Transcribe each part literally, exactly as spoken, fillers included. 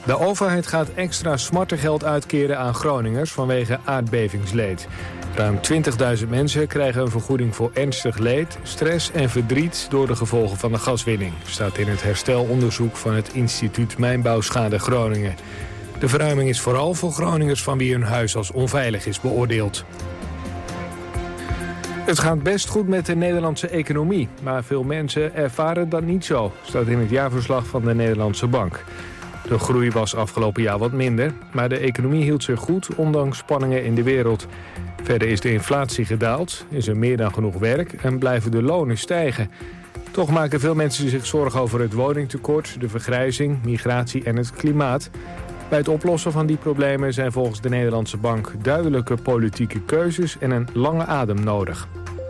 De overheid gaat extra smartengeld uitkeren aan Groningers vanwege aardbevingsleed. Ruim twintigduizend mensen krijgen een vergoeding voor ernstig leed, stress en verdriet door de gevolgen van de gaswinning, staat in het herstelonderzoek van het instituut Mijnbouwschade Groningen. De verruiming is vooral voor Groningers van wie hun huis als onveilig is beoordeeld. Het gaat best goed met de Nederlandse economie, maar veel mensen ervaren dat niet zo, staat in het jaarverslag van de Nederlandse Bank. De groei was afgelopen jaar wat minder, maar de economie hield zich goed ondanks spanningen in de wereld. Verder is de inflatie gedaald, is er meer dan genoeg werk en blijven de lonen stijgen. Toch maken veel mensen zich zorgen over het woningtekort, de vergrijzing, migratie en het klimaat. Bij het oplossen van die problemen zijn volgens de Nederlandse Bank duidelijke politieke keuzes en een lange adem nodig.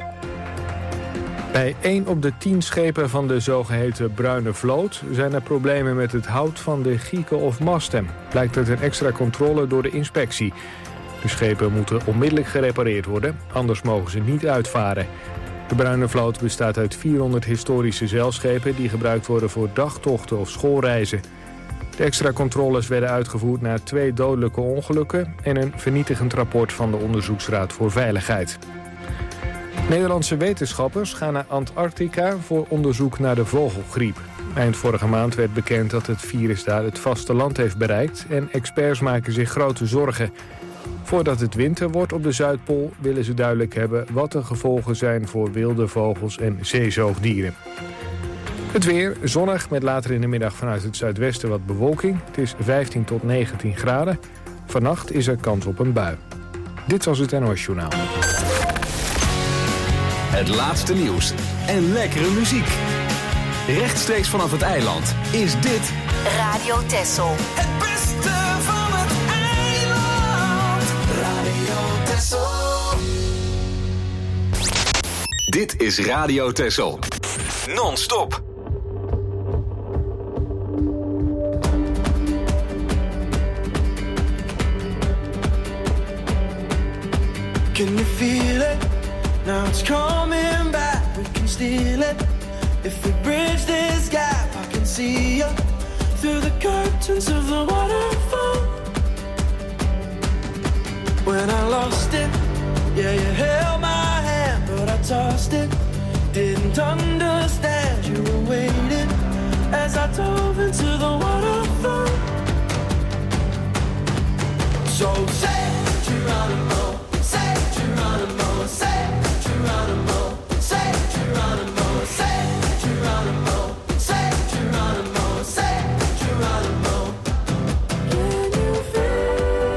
Bij één op de tien schepen van de zogeheten bruine vloot zijn er problemen met het hout van de gieken of masten. Blijkt uit een extra controle door de inspectie. De schepen moeten onmiddellijk gerepareerd worden, anders mogen ze niet uitvaren. De bruine vloot bestaat uit vierhonderd historische zeilschepen die gebruikt worden voor dagtochten of schoolreizen. De extra controles werden uitgevoerd na twee dodelijke ongelukken en een vernietigend rapport van de Onderzoeksraad voor Veiligheid. Nederlandse wetenschappers gaan naar Antarctica voor onderzoek naar de vogelgriep. Eind vorige maand werd bekend dat het virus daar het vasteland heeft bereikt en experts maken zich grote zorgen. Voordat het winter wordt op de Zuidpool willen ze duidelijk hebben wat de gevolgen zijn voor wilde vogels en zeezoogdieren. Het weer zonnig met later in de middag vanuit het zuidwesten wat bewolking. Het is vijftien tot negentien graden. Vannacht is er kans op een bui. Dit was het N O S Journaal. Het laatste nieuws en lekkere muziek. Rechtstreeks vanaf het eiland is dit Radio Texel. Het beste van het eiland. Radio Texel. Dit is Radio Texel. Non-stop. Can you feel it? Now it's coming back, we can steal it. If we bridge this gap, I can see you through the curtains of the waterfall. When I lost it, yeah, you held my hand, but I tossed it. Didn't understand you were waiting as I dove into the waterfall. So say Geronimo, say Geronimo, say Geronimo, say Geronimo, say Geronimo, say Geronimo, say Geronimo. Can you feel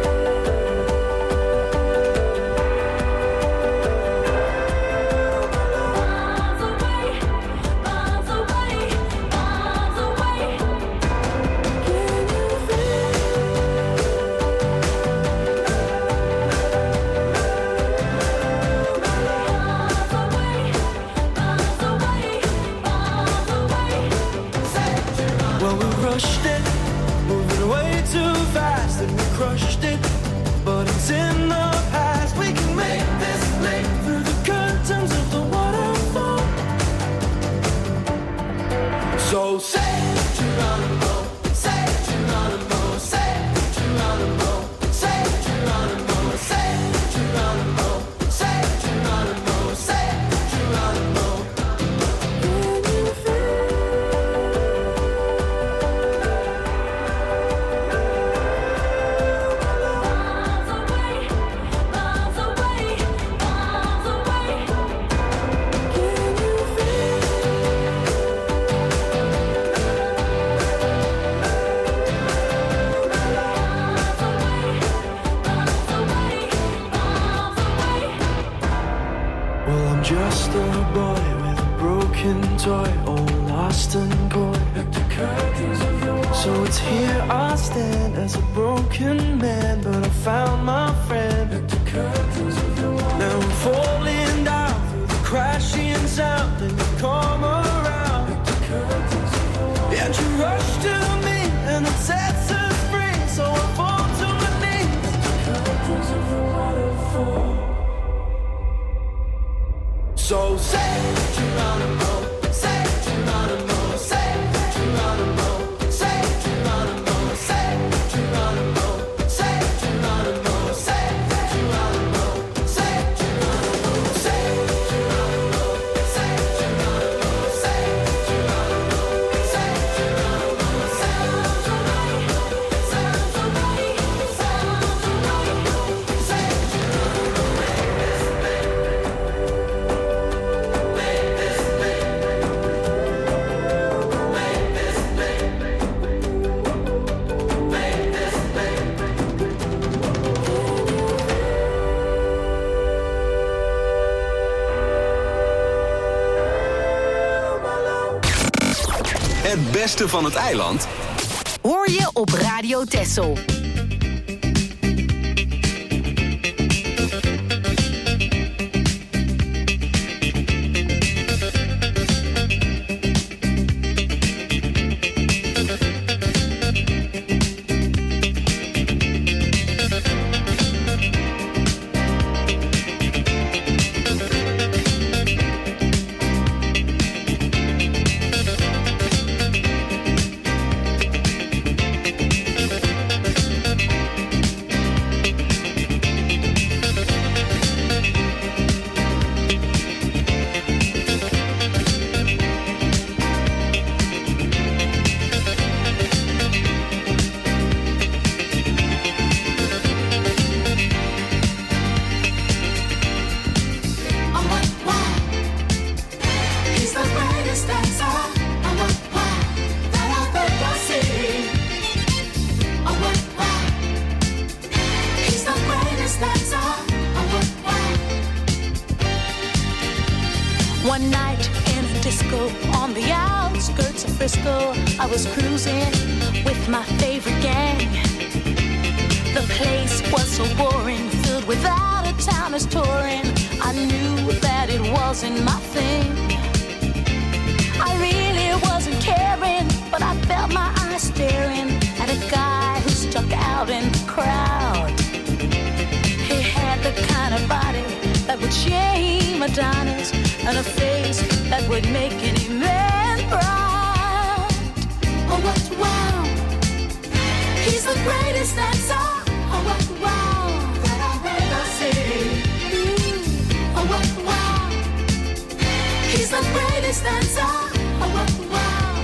miles away, miles away, miles away? Can you feel rushed it, moving way too fast, and we crushed it, but it's in the past. We can make this leap through the curtains of the waterfall. So say Geronimo, say Geronimo, say Geronimo, say Geronimo, say Geronimo, say Geronimo, say Geronimo. Just a boy with a broken toy, all lost and coy. So it's here I stand as a broken man, but I found my friend. Now I'm falling down through the crashing sound, and you come around. And you rush to me, and it sets us free. So I fall to my knees. So say Geronimo, say Geronimo, say Geronimo, say Geronimo, say Het beste van het eiland hoor je op Radio Texel. One night in a disco on the outskirts of Frisco, I was cruising with my favorite gang. The place was so boring, filled with out-of-towners touring. I knew that it wasn't my thing. I really wasn't caring, but I felt my eyes staring at a guy who stuck out in the crowd. He had the kind of body that would shame Adonis, and a face that would make any man proud. Oh, what wow! He's the greatest dancer. Oh, what wow! That I've ever seen. Mm. Oh, what wow! He's the greatest dancer. Oh, what wow!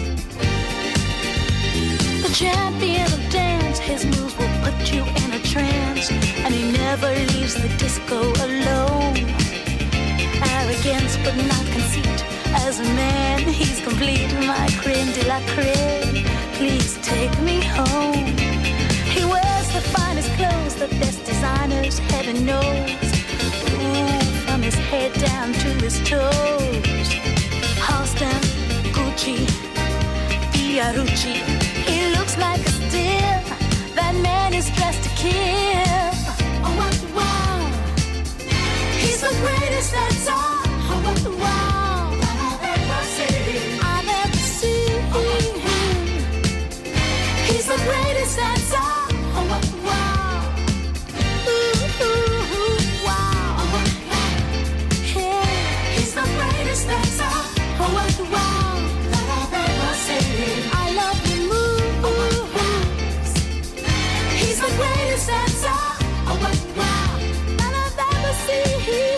The champion of dance, his moves will put you in a trance, and he never leaves the disco alone. Arrogance but not conceit. As a man, he's complete. My creme de la creme. Please take me home. He wears the finest clothes, the best designers, heaven knows. Ooh, from his head down to his toes. Halston, Gucci, Fiorucci. He looks like a steal. That man is dressed to kill. Oh, what wow! He's the greatest dancer. Oh, what wow! That I've ever seen. I've ever seen. Oh, he's the greatest dancer. Oh, what wow! Ooh, ooh, ooh, wow! Oh, what wow! Yeah, he's the greatest dancer. Oh, what wow! That I've ever seen. I love the moves. He's the greatest dancer. Oh, what wow! That I've ever seen.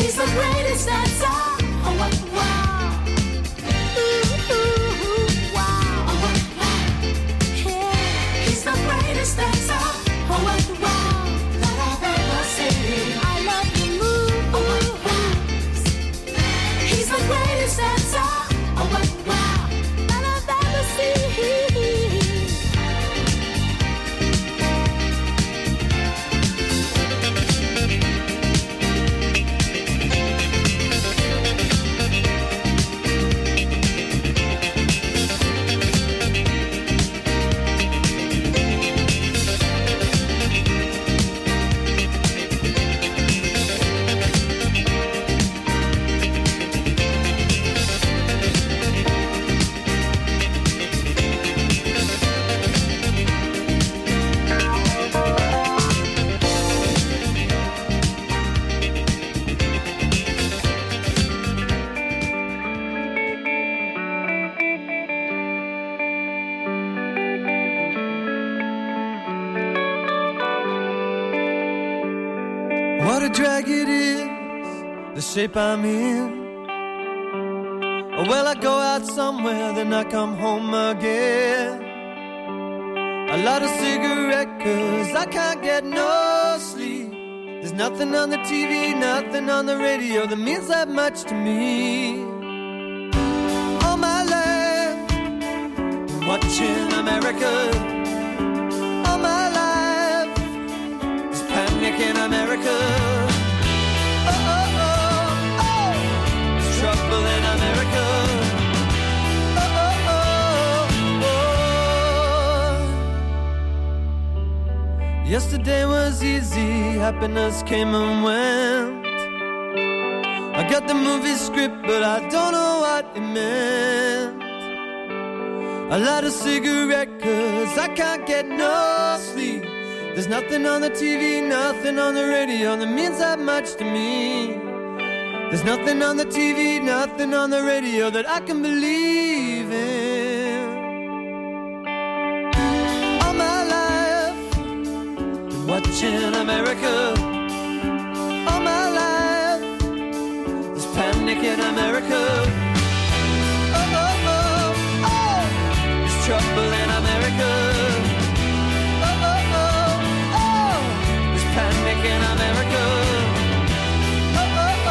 He's the greatest dancer. Oh, wow, wow. Ooh, ooh, ooh, wow. Oh, wow, wow. Yeah. He's the greatest dancer. Oh, wow, wow. That I've ever seen. I love the move. Oh, wow, wow. He's the greatest dancer. Oh, wow, wow. That I've ever seen. What a drag it is, the shape I'm in. Well, I go out somewhere, then I come home again. A lot of cigarette, cause I can't get no sleep. There's nothing on the T V, nothing on the radio that means that much to me. All my life, watching America. All my life, there's panic in America. Oh, oh, oh, oh, there's trouble in America. Oh, oh, oh, oh. Yesterday was easy, happiness came and went. I got the movie script, but I don't know what it meant. A lot of cigarette, cause I can't get no sleep. There's nothing on the T V, nothing on the radio that means that much to me. There's nothing on the T V, nothing on the radio that I can believe in. All my life, been watching America. All my life, there's panic in America. Oh, oh, oh, oh, there's trouble in America. Oh, oh, oh, oh, there's panic in America. Oh, oh,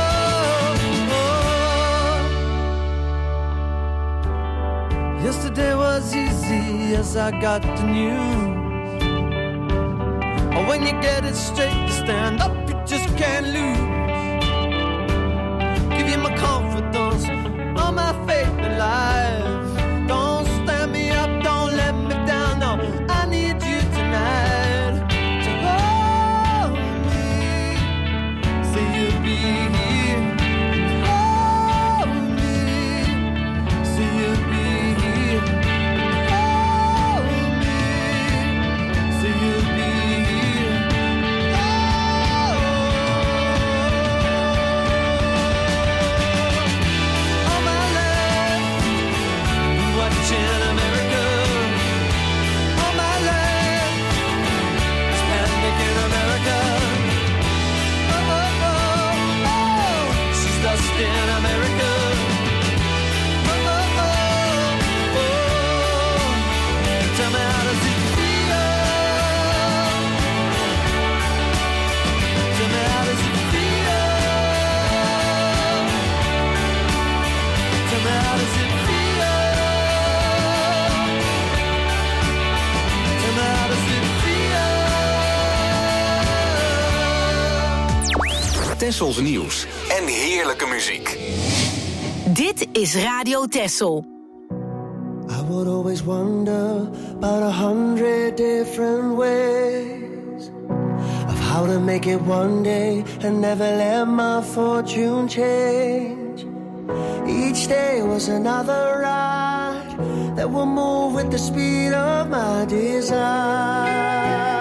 oh, oh. Yesterday was easy as I got the news. Oh, when you get it straight, you stand up, you just can't lose. Give you my confidence, all my faith in life. Don't stand me up, don't let me down, no, I need you tonight to hold me, say you'll be here. Hold me, say you'll be here. Hold me, say you'll be here. All my life, been watching America. All my life, there's panic in America. Oh, oh, oh, oh, she's lost in America. Oh, oh, oh, oh, tell me how does it feel? Tell me how does it feel? Tell me how does it feel? Tell me how does it feel? Tessels nieuws en heerlijke muziek. Dit is Radio Tessel. I would always wonder about a hundred different ways of how to make it one day and never let my fortune change. Each day was another ride that will move with the speed of my desire.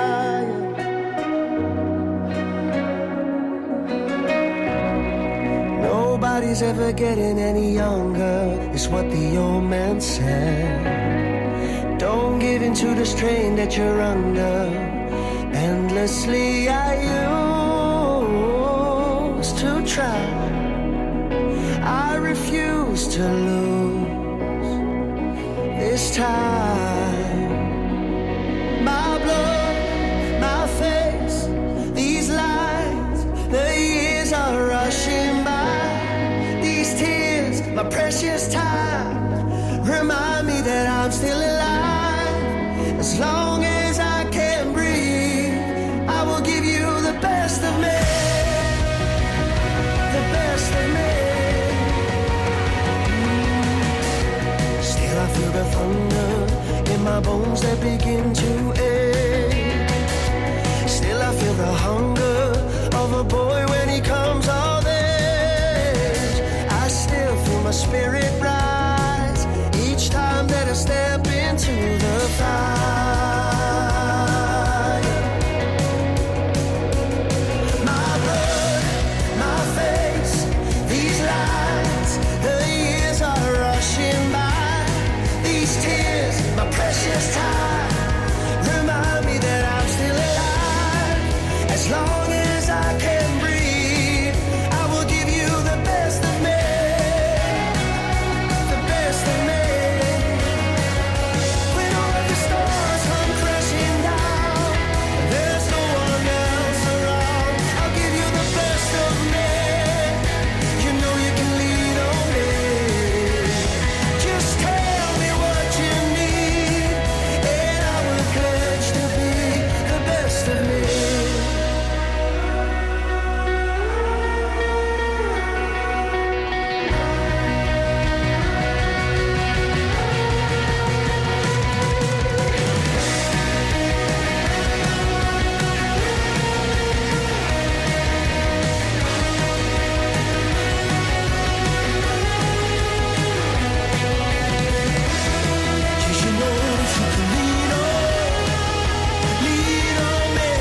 Nobody's ever getting any younger, is what the old man said. Don't give in to the strain that you're under. Endlessly I use chose to try. I refuse to lose this time. My blood, my face, these lines, the years are rushing by. These tears, my precious time, remind me that I'm still alive. As long as I can breathe, I will give you the best of me, the best of me. Still I feel the thunder in my bones that begin to ache. Still I feel the hunger of a boy when he comes of age. I still feel my spirit rise each time that I step into the fire. My blood, my face, these lines, the years are rushing by. These tears, my precious time, remind me that I'm still alive. As long as I can breathe, I will give you the best of me, the best of me. When all of the stars come crashing down, there's no one else around. I'll give you the best of me. You know you can lean on me. Just tell me what you need, and I will pledge to be the best of me. You know that you can lean on, lean on me.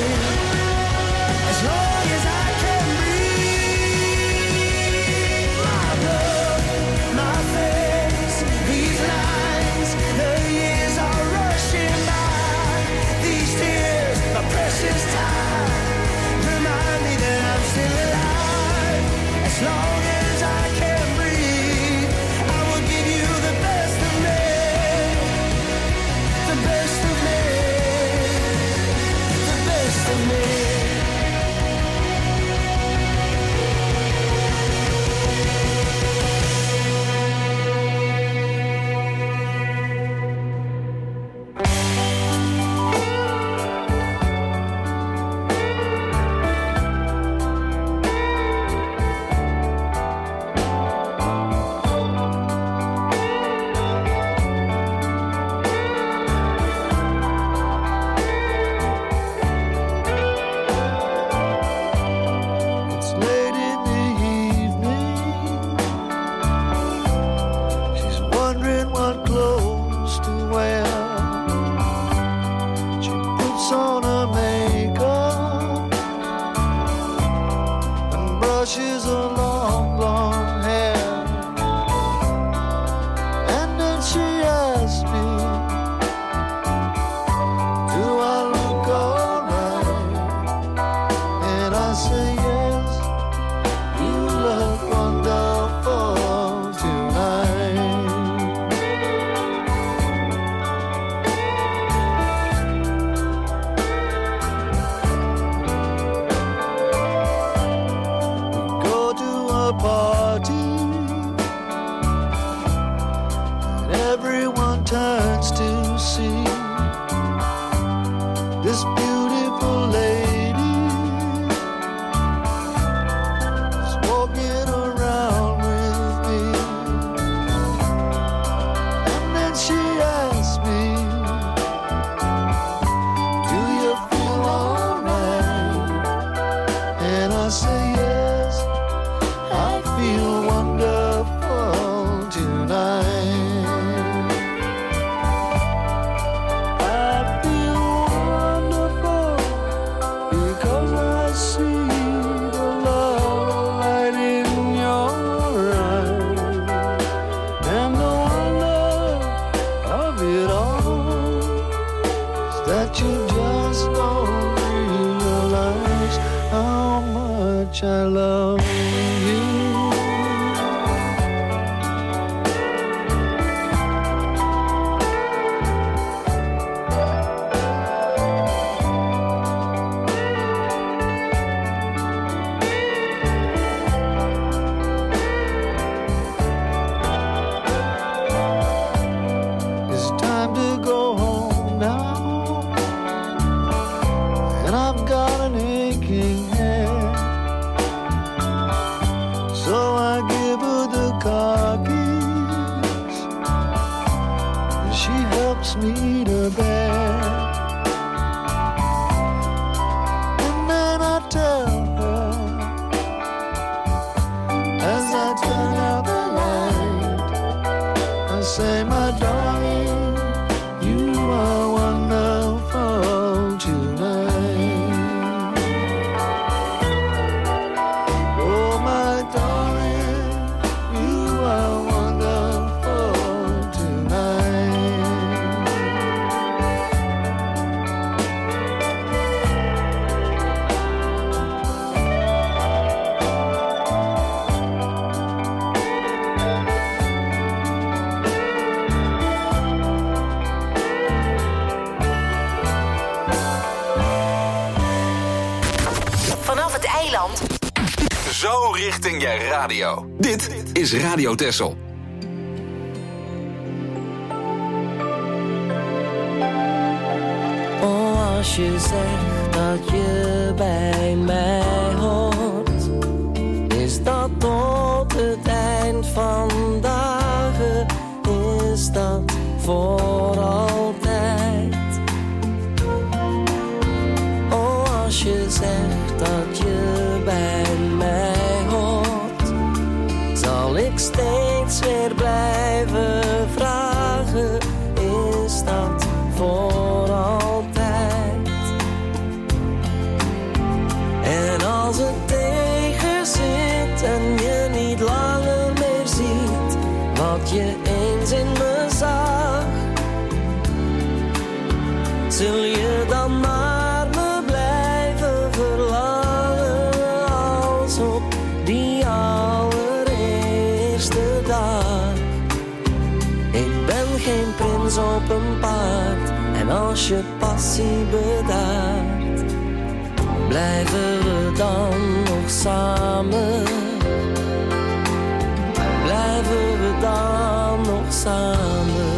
As long as I can breathe, my blood, my face, these lines, the years are rushing by. These tears, my precious time, remind me that I'm still alive. As long as I can breathe, I will give you the best of me, the best of me, the best of me. It's late in the evening. She's wondering what clothes to wear. She puts on her makeup and brushes her long blonde hair. And then she asks me, do I look alright? And I say yes, you look wonderful tonight. We go to a party car keys. She helps me to bed. And then I tell her, as I turn out the light, I say, my darling, you are wonderful tonight. Oh, my darling, you are wonderful tonight. Vanaf het eiland. Zo richting je radio. Dit is Radio Texel. Oh, als je zegt dat je bij mij hoort, is dat tot het eind van dagen, is dat voor altijd. Oh, als je zegt dat je bij mij hoort, zal ik steeds weer blijven vragen, is dat voor altijd? En als het tegen zit en je niet langer meer ziet wat je eens in me zag, zul je dan naar me blijven verlangen als op die allereerste dag. Ik ben geen prins op een paard en als je passie bedaart, blijven we dan nog samen? Blijven we dan nog samen?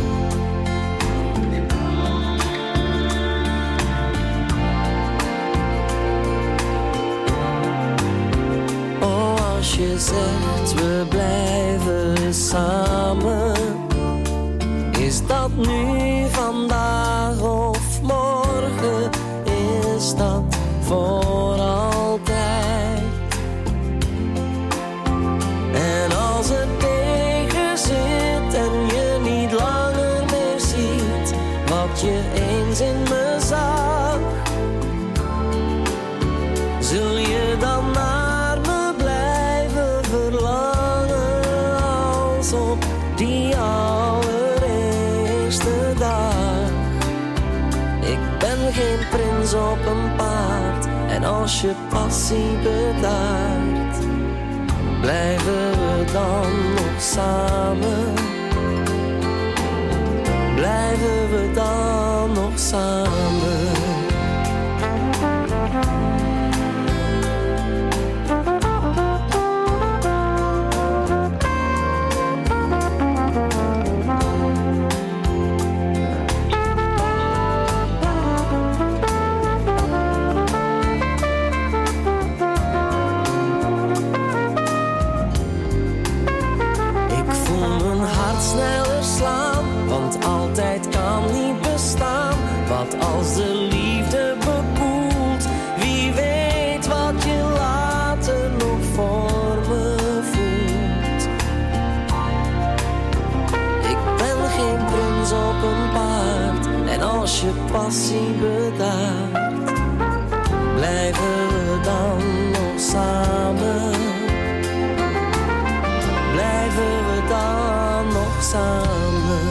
Oh, als je zegt we blijven samen, is dat nu, vandaag of morgen, is dat voor altijd? En als het tegen zit en je niet langer meer ziet wat je eens in me zag, zul je dan naar me blijven verlangen als op die allereerste dag? Ik ben geen prins op een paard en als je passie bedaart, blijven we dan nog samen? Blijven we dan nog samen? Sneller slaan, want altijd kan niet bestaan. Wat als de liefde bekoelt, wie weet wat je later nog voor me voelt. Ik ben geen prins op een paard en als je passie bedaart, blijven we dan nog samen? Blijven we dan nog samen?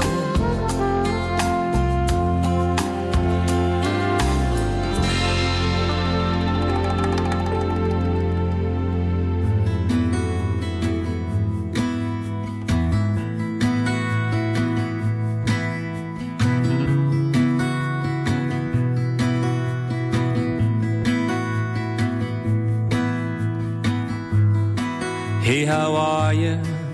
Hey, how are you?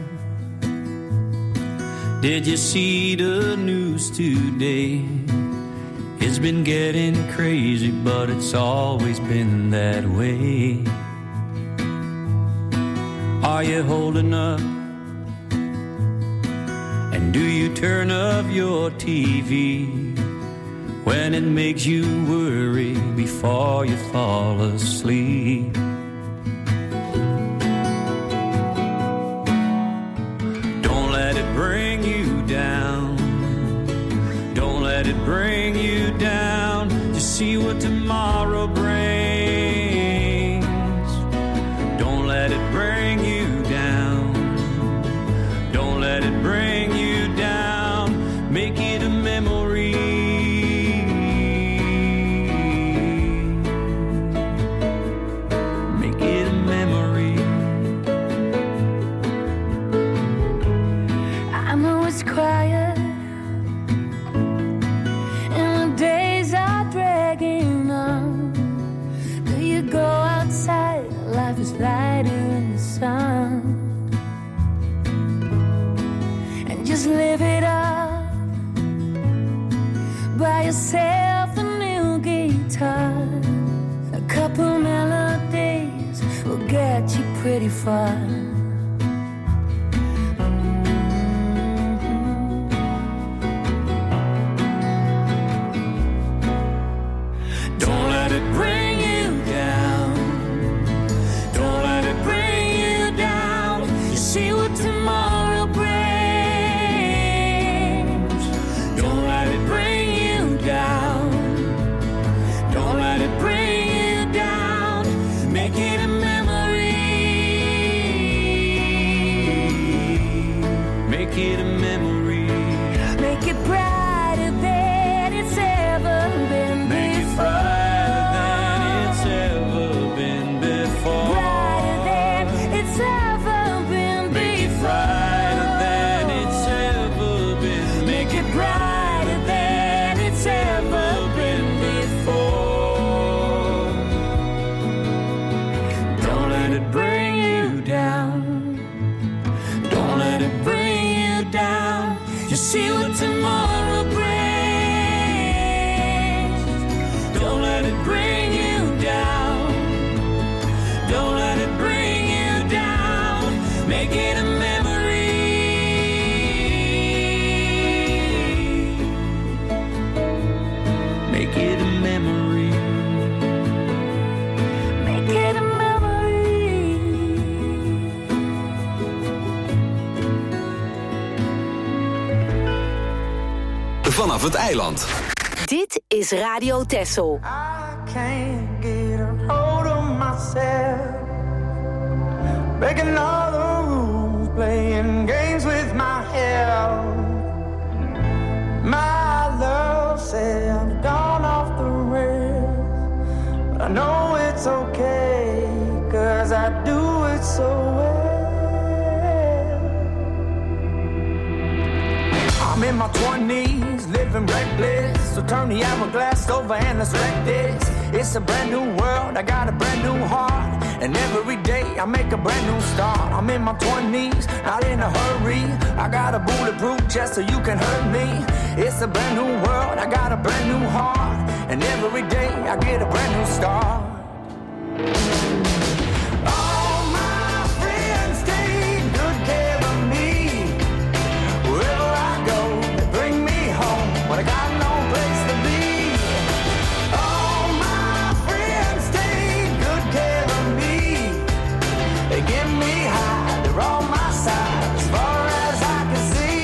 Did you see the news today? It's been getting crazy, but it's always been that way. Are you holding up? And do you turn off your T V when it makes you worry before you fall asleep? Don't let it bring you down. Don't let it bring you down. Just see what tomorrow brings. Don't let it bring you down. Don't let it bring you down. Make it a memory. Make it a memory. I know it's quiet and the days are dragging on. Do you go outside? Life is lighter in the sun. And just live it up. Buy yourself a new guitar. A couple melodies will get you pretty far. Don't let it bring you down. Don't let it bring you down. You see what tomorrow brings. Don't let it bring you down. Don't let it bring you down. Make it a memory. Make it a memory. Make it brighter than it's ever been Make it before. brighter than it's ever been before. Brighter than it's ever been Make it before. brighter than it's ever been. Make it brighter than it's ever been before. Don't let it bring you down. Don't let it bring you down. You see what tomorrow brings. Don't let it bring you down. Don't let it bring you down. Make it a memory. Make it a memory. Make it a memory. Vanaf het eiland. Dit is Radio Texel. I can't get a hold of myself. Breaking all the rules, playing games with my health. My love said I've gone off the rails, but I know it's okay, cause I do it so well. I'm in my twenties, living reckless. So turn the hourglass over and let's wreck this. It's a brand new world, I got a brand new heart. And every day I make a brand new start. I'm in my twenties, not in a hurry. I got a bulletproof chest so you can hurt me. It's a brand new world, I got a brand new heart. And every day I get a brand new start. All my friends take good care of me. Wherever I go, they bring me home when I got no place to be. All my friends take good care of me. They give me high, they're on my side as far as I can see.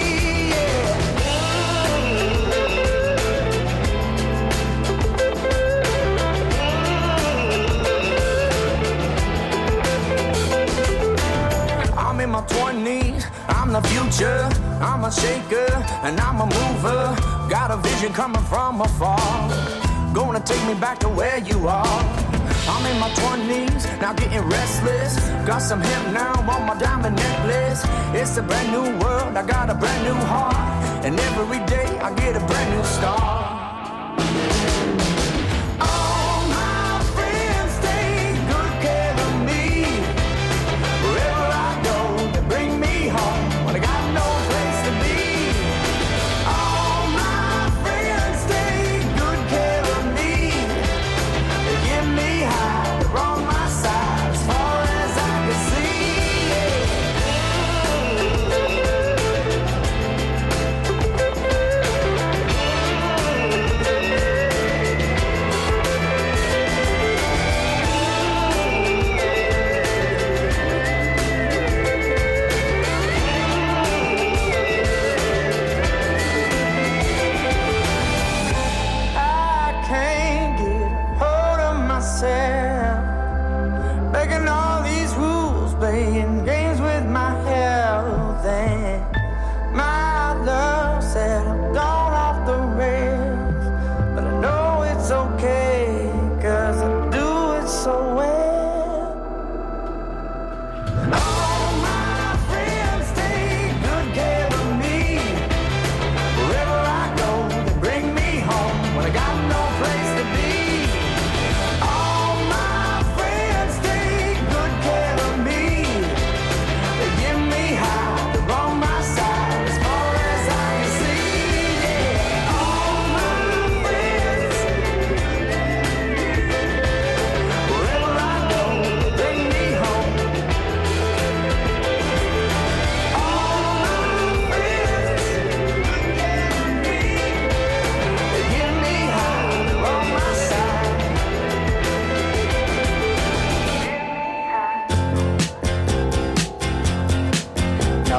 Yeah. I'm in my twenties, I'm the future. I'm a shaker and I'm a mover. Got a vision coming from afar. Gonna take me back to where you are. I'm in my twenties, now getting restless. Got some hemp now on my diamond necklace. It's a brand new world, I got a brand new heart. And every day I get a brand new start. All my friends take good care of me. Wherever I go, they bring me home when I got no place to be. All my friends take good care of me. They give me high, they're on my side as far as I can see. Yeah.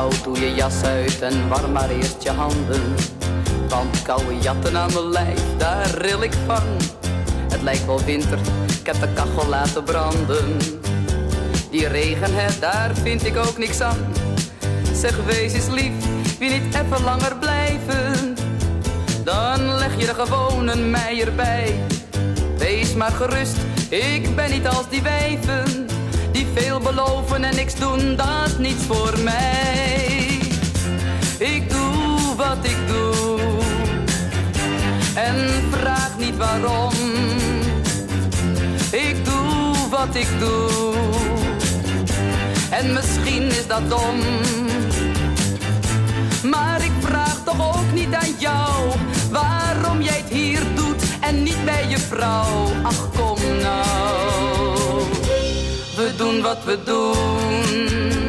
Nou doe je jas uit en warm maar eerst je handen. Want koude jatten aan mijn lijf, daar ril ik van. Het lijkt wel winter, ik heb de kachel laten branden. Die regen, hè, daar vind ik ook niks aan. Zeg, wees eens lief, wil niet even langer blijven? Dan leg je er gewoon een mei erbij. Wees maar gerust, ik ben niet als die wijven die veel beloven en niks doen, dat is niets voor mij. Ik doe wat ik doe en vraag niet waarom. Ik doe wat ik doe en misschien is dat dom. Maar ik vraag toch ook niet aan jou waarom jij het hier doet en niet bij je vrouw. Ach, kom nou, we doen wat we doen.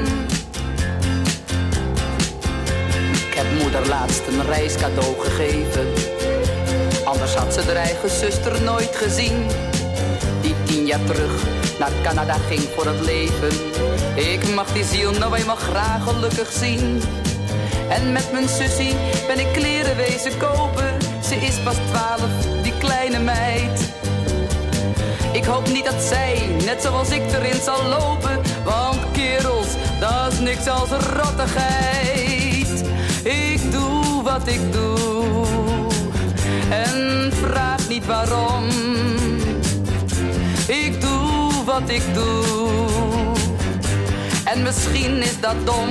Ik heb moeder laatst een reiscadeau gegeven. Anders had ze haar eigen zuster nooit gezien. Die tien jaar terug naar Canada ging voor het leven. Ik mag die ziel nou eenmaal graag gelukkig zien. En met mijn sussie ben ik kleren wezen kopen. Ze is pas twaalf, die kleine meid. Ik hoop niet dat zij, net zoals ik, erin zal lopen. Want kerels, dat is niks als rottigheid. Ik doe wat ik doe en vraag niet waarom. Ik doe wat ik doe en misschien is dat dom.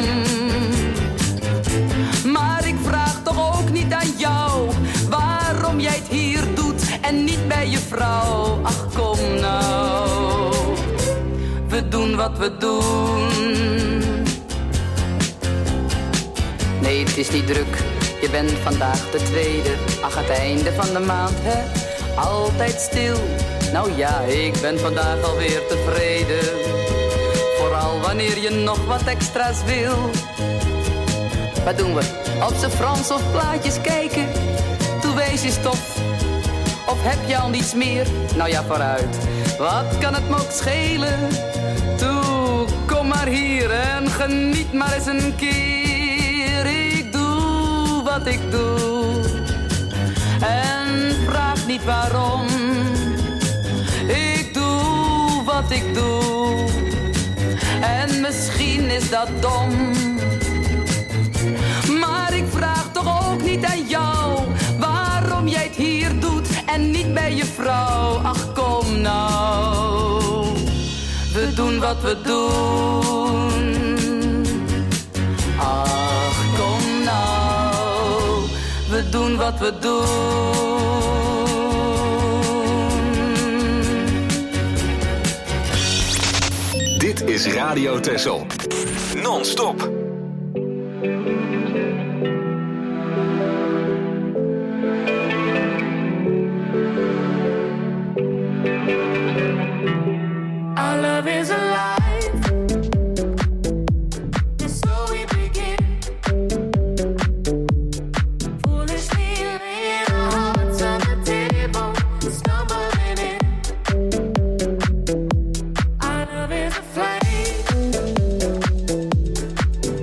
Maar ik vraag toch ook niet aan jou waarom jij het hier doet en niet bij je vrouw. Ach, kom nou, we doen wat we doen. Nee, het is niet druk, je bent vandaag de tweede. Ach, het einde van de maand, hè, altijd stil. Nou ja, ik ben vandaag alweer tevreden. Vooral wanneer je nog wat extra's wil. Wat doen we? Op z'n Frans of plaatjes kijken? Toe wees je stof. Of heb je al niets meer? Nou ja, vooruit. Wat kan het me ook schelen? Toe, kom maar hier en geniet maar eens een keer. Ik doe wat ik doe en vraag niet waarom. Ik doe wat ik doe en misschien is dat dom. Maar ik vraag toch ook niet aan jou waarom jij het hier doet en niet bij je vrouw. Ach, kom nou, we doen wat we doen. Ach, kom nou, we doen wat we doen. Dit is Radio Texel. Non-stop. Flame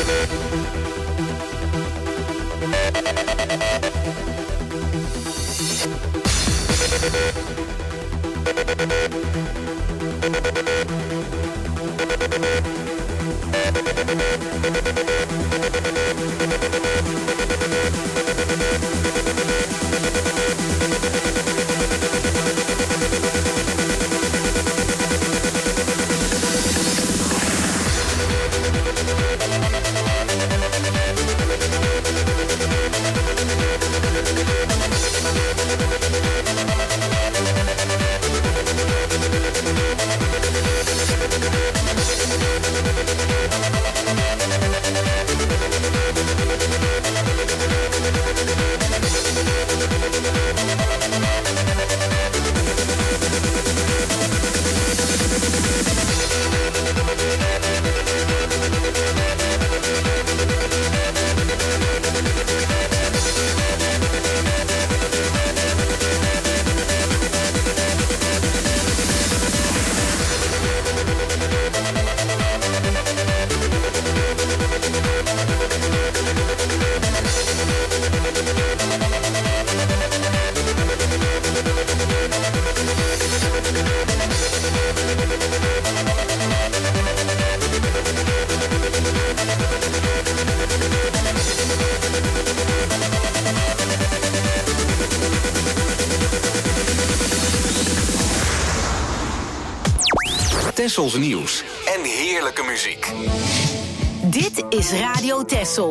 Tessels nieuws en heerlijke muziek. Dit is Radio Tessel.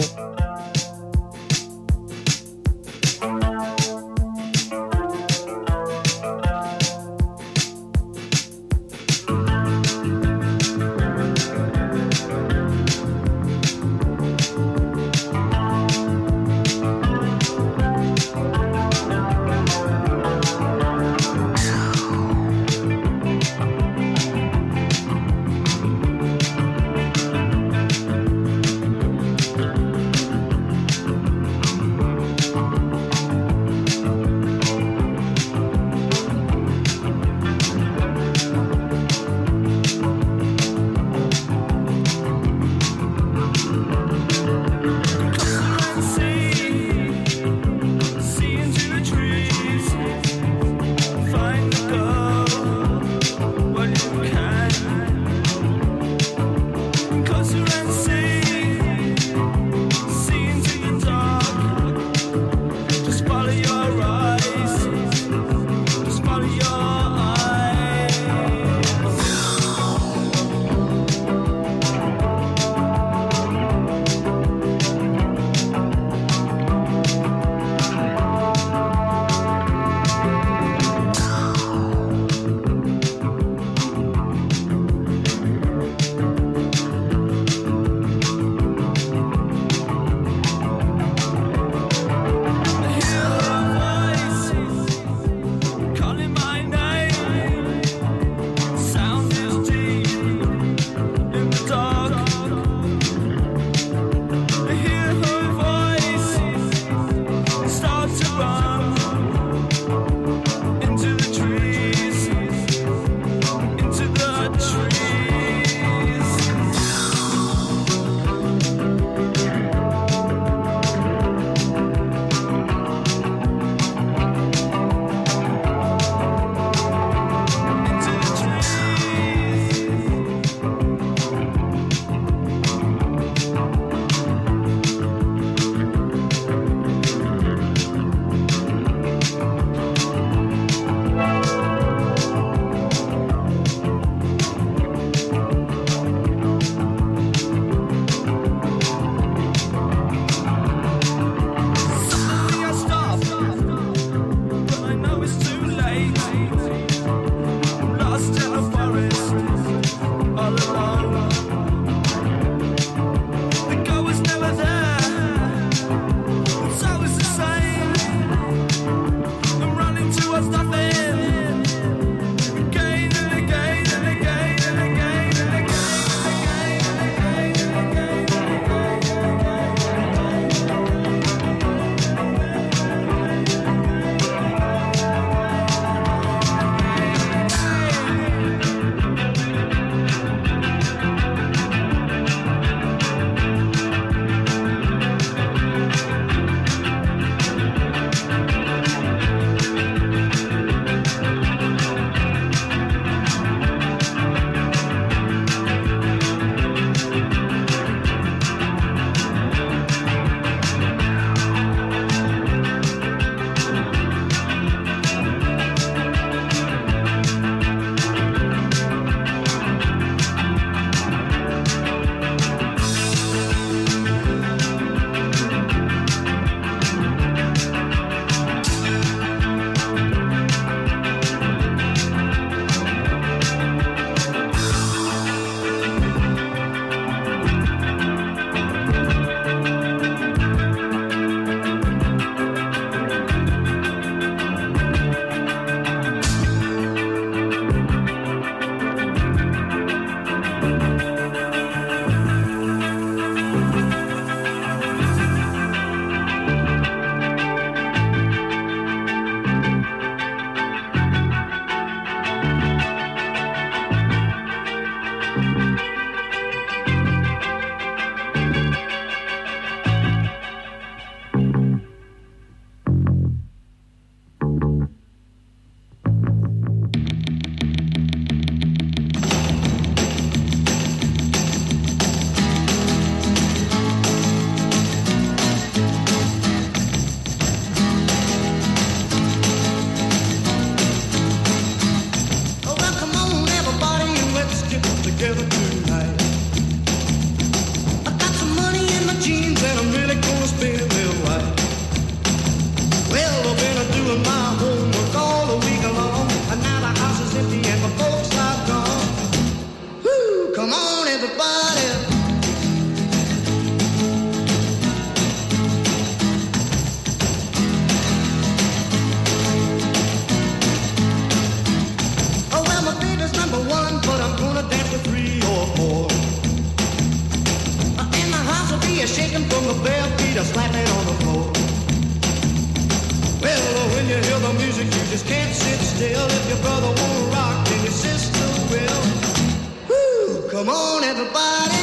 music, you just can't sit still. If your brother won't rock, then your sister will. Woo! Come on, everybody.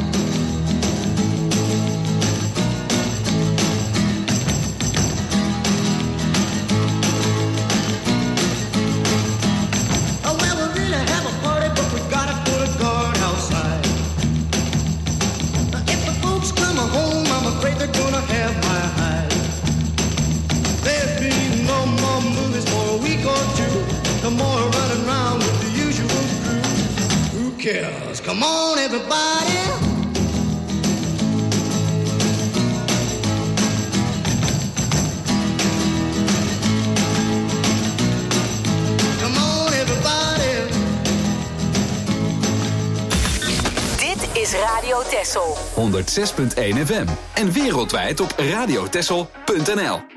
Oh, well, we really have a party, but we gotta put a guard outside. If the folks come home, I'm afraid they're gonna have my hide. There'll be no more movies for a week or two. No more running around with the usual crew. Who cares? Come on, everybody. Come on, everybody. Dit is Radio Texel. honderd zes punt één F M. En wereldwijd op radiotexel punt n l.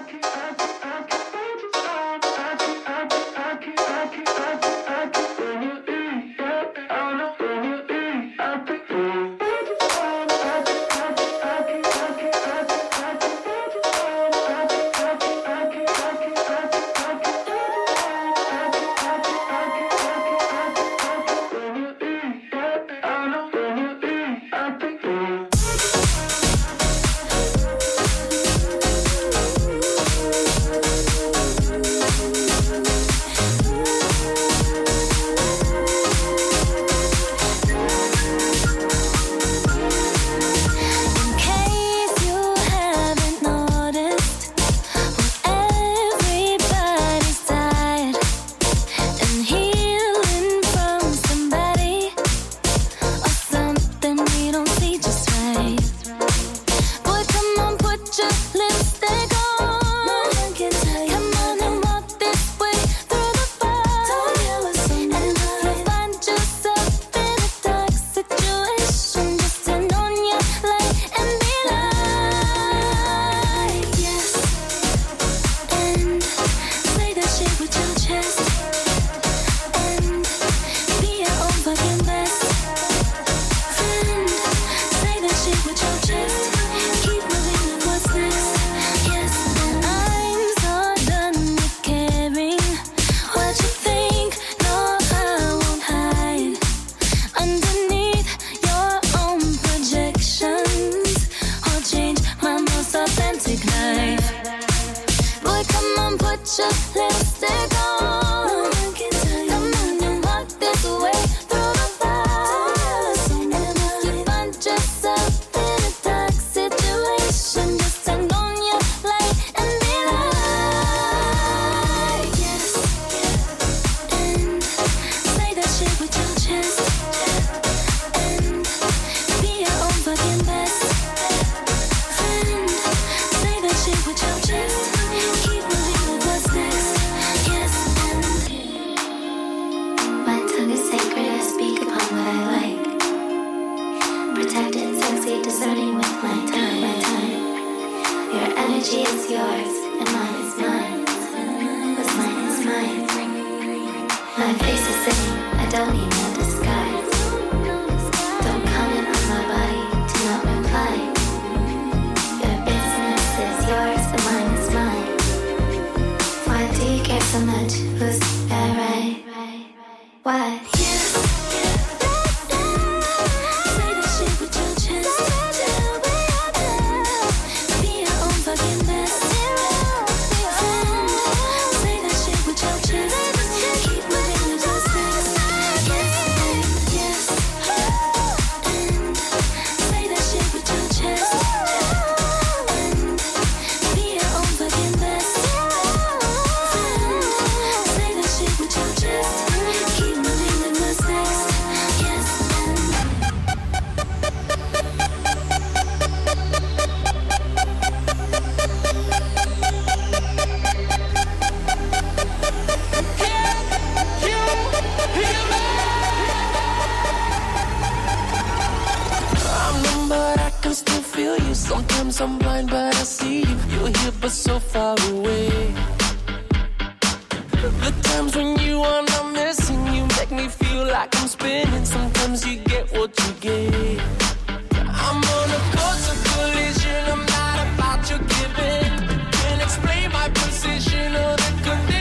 Sometimes I'm blind, but I see you. You're here, but so far away. The times when you are not missing, you make me feel like I'm spinning. Sometimes you get what you get. I'm on a course of collision. I'm not about your giving. Can't explain my position or the condition.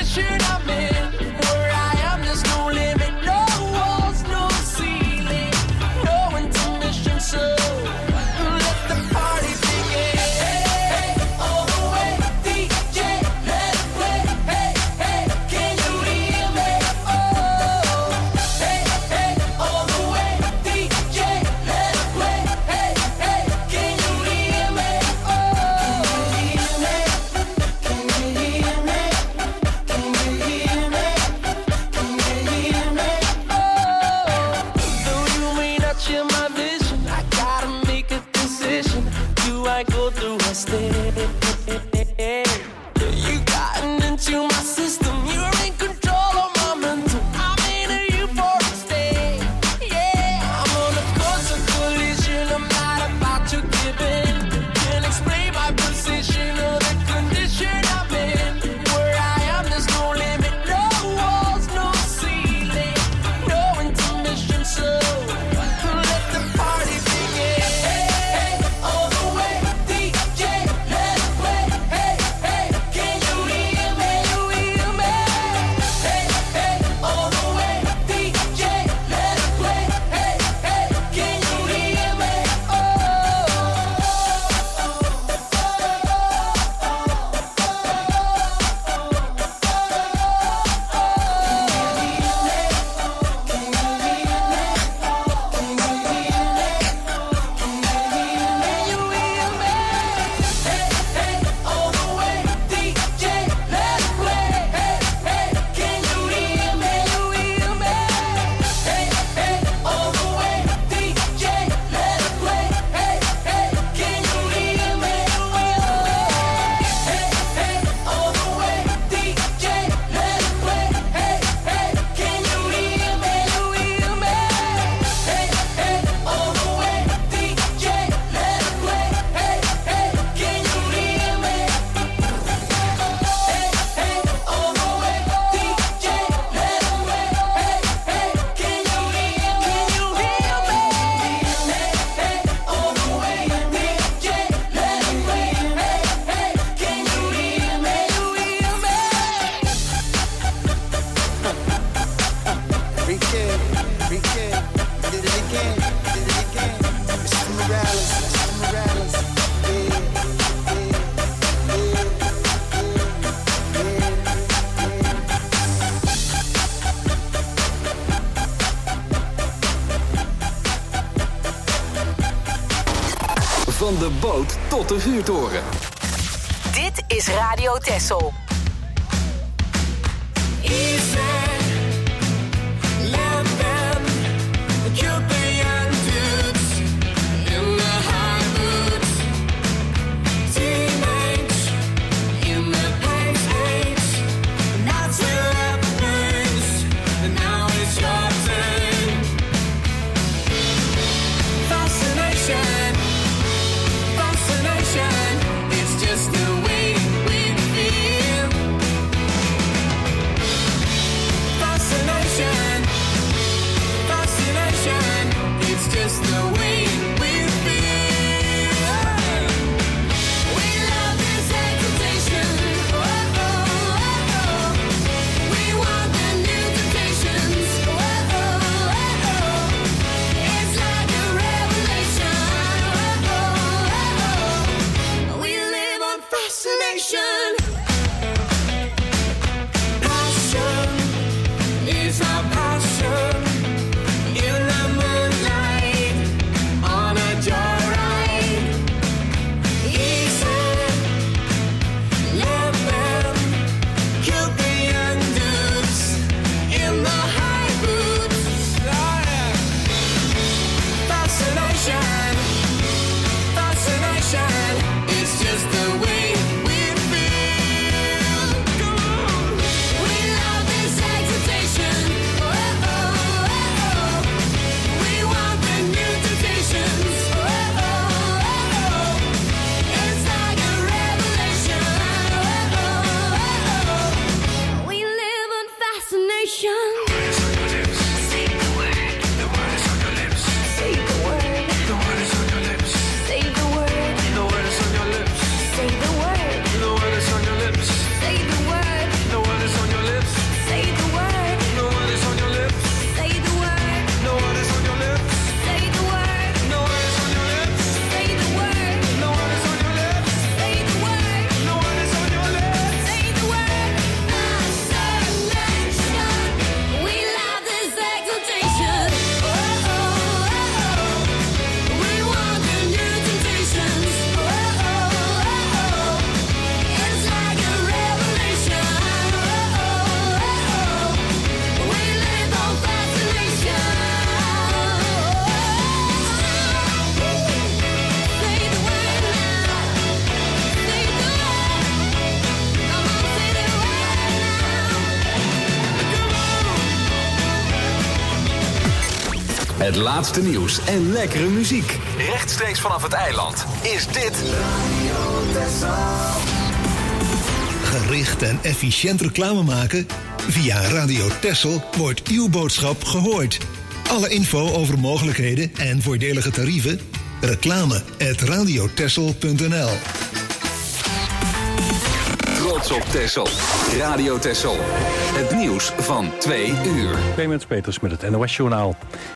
weekend. Did it again, did it again. Mister Morales, Mister Morales. Yeah, yeah, yeah, yeah. Van de boot tot de vuurtoren. Dit is Radio Texel. Easy, let them kill the young dudes in the high boots. Teenage in the pants age, not till afternoons, and now it's your turn. Fascination, fascination, it's just the way we feel. Fascination, fascination, it's just the way we feel. We love this exaltation. Oh, oh, oh, oh. We want the new temptations. Oh, oh, oh, oh. It's like a revelation. Oh, oh, oh. We live on fascination. Passion is our passion in the moonlight on a joyride. Easy, let them kill the young dudes in the high boots. Oh, yeah. Fascination, fascination, it's just the way we feel. Come on. We love this exaltation. Oh, oh, oh, oh. We want the new temptations. Oh, oh, oh, oh. It's like a revelation. Oh, oh, oh, oh. We live in fascination. Say the word. The word is on your lips. Say the word. The word is on your lips. Say the word. The word is on your lips. Say the word. The word is on your lips. Say the word. The word is on your lips. Say the word. The word is on your lips. Say the word. The word is on your lips. Say the word. The word is on your lips. Say the word. The word is on your lips. Say the word. The word is on your lips. Say the word. Fascination. We love this exaltation. Oh, oh, oh, oh. We want the new temptations. Oh, oh, oh, oh. It's like a revelation. Oh, oh, oh, oh. We live on fascination. Say the word now. Say the word. Come on, say the word now. Come on. Het laatste nieuws en lekkere muziek. Rechtstreeks vanaf het eiland is dit Gericht en efficiënt reclame maken? Via Radio Texel wordt uw boodschap gehoord. Alle info over mogelijkheden en voordelige tarieven? Reclame at radiotexel punt n l. Trots op Texel. Radio Texel. Het nieuws van twee uur. Clemens Peters met het N O S-journaal.